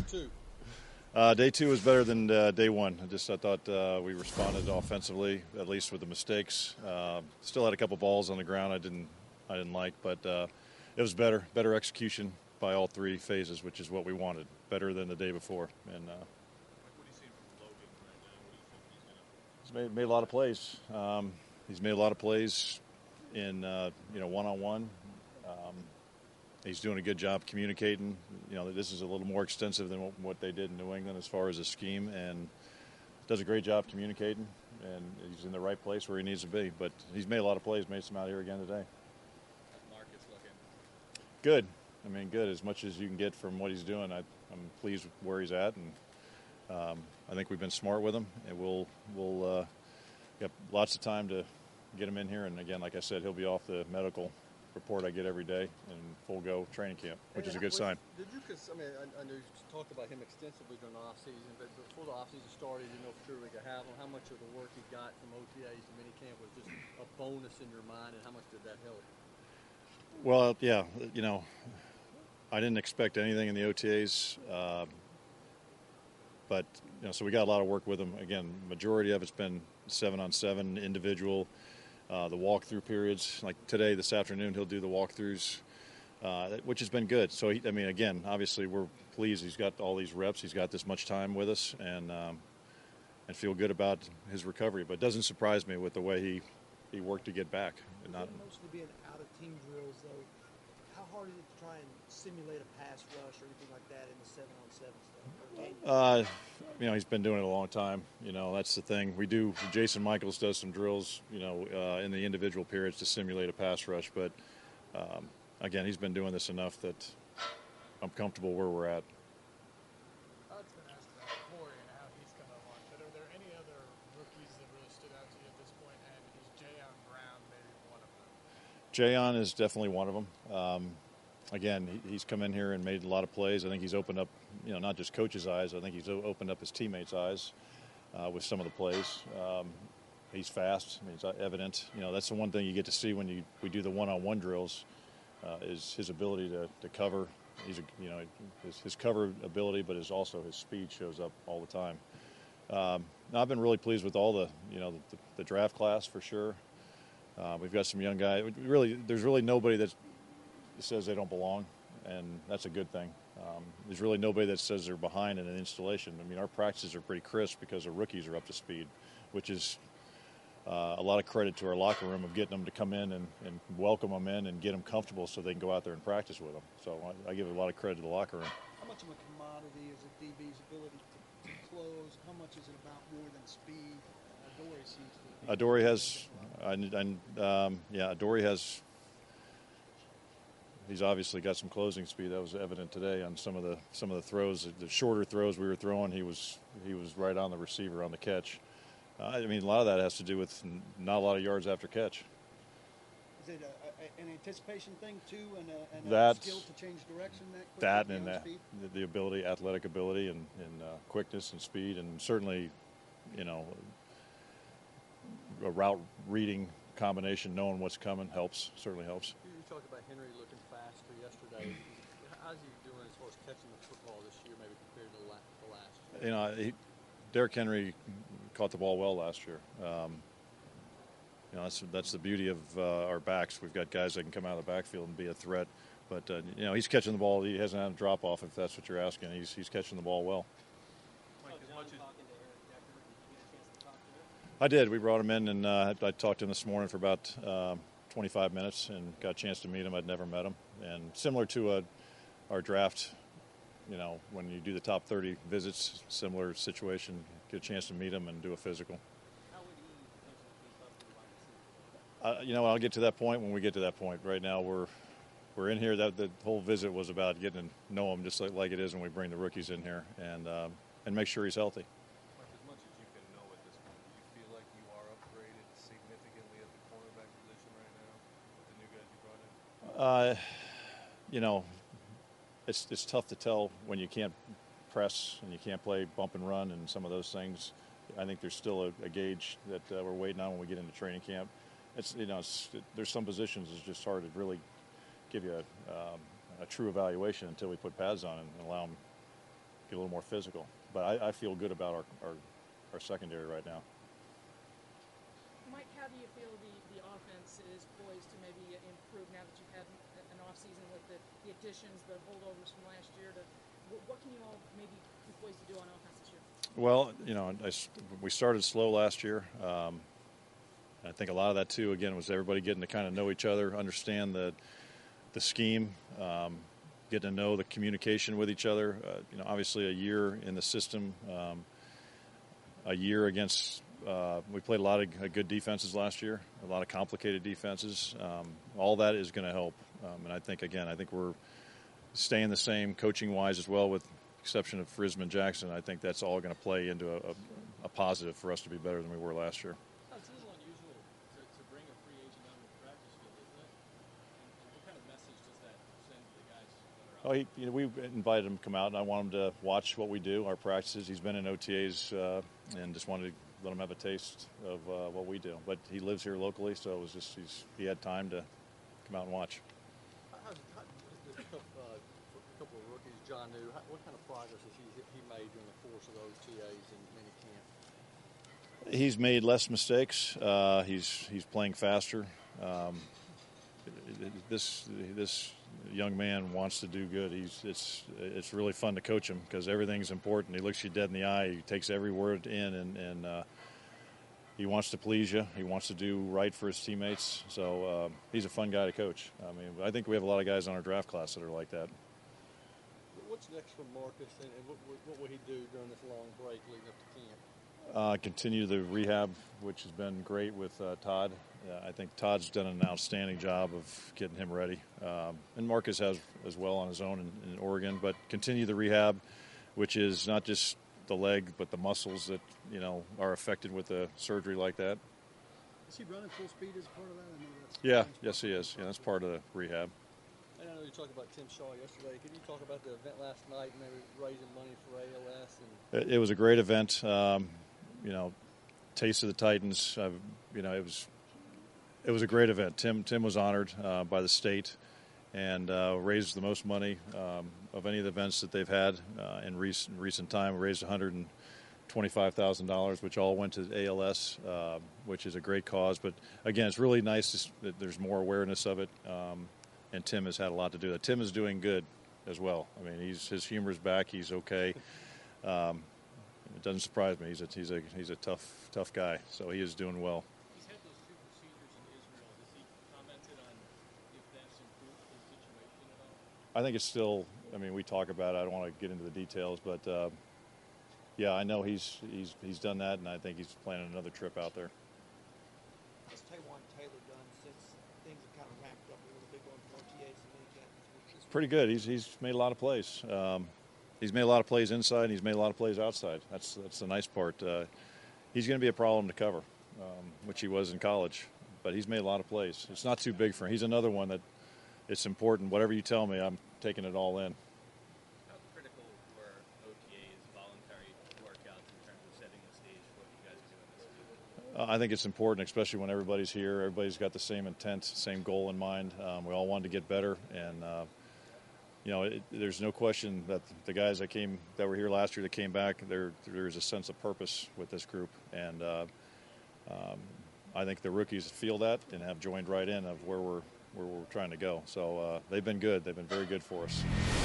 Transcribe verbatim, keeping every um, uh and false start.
two? Uh, day two was better than uh, day one. I just I thought uh, we responded offensively, at least with the mistakes. Uh, still had a couple balls on the ground I didn't I didn't like, but uh, it was better, better execution by all three phases, which is what we wanted. Better than the day before. And uh, What are you seeing from Logan right now? What do you think he's going to? he's made, made a lot of plays. Um, he's made a lot of plays in uh, you know one-on-one. Um, He's doing a good job communicating. You know, this is a little more extensive than what they did in New England as far as a scheme, and does a great job communicating, and he's in the right place where he needs to be. But he's made a lot of plays, made some out here again today. Marcus looking good. I mean, good. As much as you can get from what he's doing, I, I'm pleased with where he's at, and um, I think we've been smart with him, and we'll we'll uh, got lots of time to get him in here. And again, like I said, he'll be off the medical report I get every day in full go training camp, which is a good sign. Did you, because I mean, I, I know you talked about him extensively during the offseason, but before the offseason started, you know for sure we could have him. How much of the work he got from O T As and minicamp was just a bonus in your mind, and how much did that help? Well, yeah, you know, I didn't expect anything in the O T As, uh, but you know, so we got a lot of work with him. Again, majority of it's been seven on seven individual. Uh, the walkthrough periods, like today, this afternoon, he'll do the walkthroughs, uh, which has been good. So, he, I mean, again, obviously we're pleased he's got all these reps. He's got this much time with us, and um, and feel good about his recovery. But it doesn't surprise me with the way he, he worked to get back. And not mostly being out of team drills, though, how hard is it to try and simulate a pass rush or anything like that in the seven on seven stuff? Uh, you know, he's been doing it a long time. You know, that's the thing. We do, Jason Michaels does some drills, you know, uh, in the individual periods to simulate a pass rush. But, um, again, he's been doing this enough that I'm comfortable where we're at. I was going to ask about Corey and how he's come along. But are there any other rookies that really stood out to you at this point? And is Jayon Brown maybe one of them? Jayon is definitely one of them. Um, Again, he's come in here and made a lot of plays. I think he's opened up, you know, not just coach's eyes. I think he's opened up his teammates' eyes uh, with some of the plays. Um, he's fast. I mean, it's evident. You know, that's the one thing you get to see when you we do the one-on-one drills uh, is his ability to, to cover. He's, a, you know, his, his cover ability, but his also his speed shows up all the time. Um, now I've been really pleased with all the, you know, the, the draft class for sure. Uh, we've got some young guys. Really, there's really nobody that's says they don't belong, and that's a good thing. Um, there's really nobody that says they're behind in an installation. I mean, our practices are pretty crisp because our rookies are up to speed, which is uh, a lot of credit to our locker room of getting them to come in and, and welcome them in and get them comfortable so they can go out there and practice with them. So I, I give a lot of credit to the locker room. How much of a commodity is a D B's ability to, to close? How much is it about more than speed? Adoree seems to be. Adoree has, and um, yeah, Adoree has. He's obviously got some closing speed. That was evident today on some of the some of the throws, the shorter throws we were throwing. He was he was right on the receiver on the catch. Uh, I mean, a lot of that has to do with not a lot of yards after catch. Is it a, a, an anticipation thing too, and a, and that, a skill to change direction? That that and that, the ability, athletic ability, and, and uh, quickness and speed, and certainly, you know, a route reading combination, knowing what's coming helps. Certainly helps. You talked about Henry looking faster yesterday. How's he doing as far as catching the football this year, maybe compared to the last year? You know, he, Derrick Henry caught the ball well last year. Um, you know, that's that's the beauty of uh, our backs. We've got guys that can come out of the backfield and be a threat. But uh, you know, he's catching the ball. He hasn't had a drop off, if that's what you're asking. He's he's catching the ball well. Mike, as much as I did. We brought him in, and uh, I talked to him this morning for about uh, twenty-five minutes and got a chance to meet him. I'd never met him. And similar to a, our draft, you know, when you do the top thirty visits, similar situation, get a chance to meet him and do a physical. How would he potentially be Uh, you know, I'll get to that point when we get to that point. Right now, we're we're in here. That the whole visit was about getting to know him, just like, like it is when we bring the rookies in here, and um, and make sure he's healthy. Mike, as much as you can know at this point, do you feel like you are upgraded significantly at the cornerback position right now with the new guys you brought in? Uh, you know, it's it's tough to tell when you can't press and you can't play bump and run and some of those things. I think there's still a, a gauge that uh, we're waiting on when we get into training camp. It's you know, it's, it, there's some positions it's just hard to really give you a, um, a true evaluation until we put pads on and allow them get a little more physical. But I, I feel good about our, our, our secondary right now. Mike, how do you feel the, the offense is poised to maybe improve now that you've had an offseason with the, the additions, the holdovers from last year? To what, what can you all maybe be poised to do on offense this year? Well, you know, I, we started slow last year. Um, I think a lot of that too, again, was everybody getting to kind of know each other, understand the the scheme, um, getting to know the communication with each other. Uh, you know, obviously a year in the system, um, a year against. Uh, we played a lot of good defenses last year, a lot of complicated defenses. Um, all that is going to help, um, and I think again, I think we're staying the same coaching-wise as well, with the exception of Frisman Jackson. I think that's all going to play into a, a, a positive for us to be better than we were last year. It's a little unusual to, to bring a free agent on the practice field, isn't it? And, and what kind of message does that send to the guys that are out? Oh, he, you know, we invited him to come out, and I want him to watch what we do, our practices. He's been in O T As uh, and just wanted to let him have a taste of uh, what we do. But he lives here locally, so it was just he's, he had time to come out and watch. How, how, there's a couple, uh, a couple of rookies, John New. How, what kind of progress has he, he made during the course of the O T As and minicamp? He's made less mistakes. Uh, he's he's playing faster. Um, this this young man wants to do good. He's it's it's really fun to coach him because everything's important. He looks you dead in the eye. He takes every word in, and and uh, he wants to please you. He wants to do right for his teammates. So uh, he's a fun guy to coach. I mean, I think we have a lot of guys on our draft class that are like that. What's next for Marcus, and, and what, what will he do during this long break leading up to camp? Uh, continue the rehab, which has been great with uh, Todd. Uh, I think Todd's done an outstanding job of getting him ready. Um, and Marcus has as well on his own in, in Oregon. But continue the rehab, which is not just the leg, but the muscles that, you know, are affected with a surgery like that. Is he running full speed as part of that? I know that's Yeah, yes he is. Yeah, that's part of the rehab. I know you talked about Tim Shaw yesterday. Could you talk about the event last night and maybe raising money for A L S? And It, it was a great event. Um, you know, Taste of the Titans. Uh, you know, it was it was a great event. Tim Tim was honored uh, by the state and uh, raised the most money um, of any of the events that they've had uh, in recent recent time. Raised one hundred twenty-five thousand dollars, which all went to A L S, uh, which is a great cause. But again, it's really nice that there's more awareness of it. Um, and Tim has had a lot to do with it. Tim is doing good as well. I mean, he's his humor's back. He's okay. Um, It doesn't surprise me. He's a he's a he's a tough tough guy. So he is doing well. He's had those two procedures in Israel. Has he commented on if that's improved his situation at all? I think it's still. I mean, we talk about it. I don't want to get into the details, but uh, yeah, I know he's he's he's done that, and I think he's planning another trip out there. What's Taywan Taylor done since things have kind of ramped up a little bit going from O T As to minicamp? It's pretty good. He's he's made a lot of plays. Um, He's made a lot of plays inside, and he's made a lot of plays outside. That's that's the nice part. Uh, he's going to be a problem to cover, um, which he was in college. But he's made a lot of plays. It's not too big for him. He's another one that it's important. Whatever you tell me, I'm taking it all in. How critical were O T As, voluntary workouts, in terms of setting the stage for what you guys are doing this season? Uh, I think it's important, especially when everybody's here. Everybody's got the same intent, same goal in mind. Um, we all wanted to get better, and uh, you know, it, there's no question that the guys that came that were here last year that came back, there there's a sense of purpose with this group, and uh, um, I think the rookies feel that and have joined right in of where we're where we're trying to go. So uh, they've been good. They've been very good for us.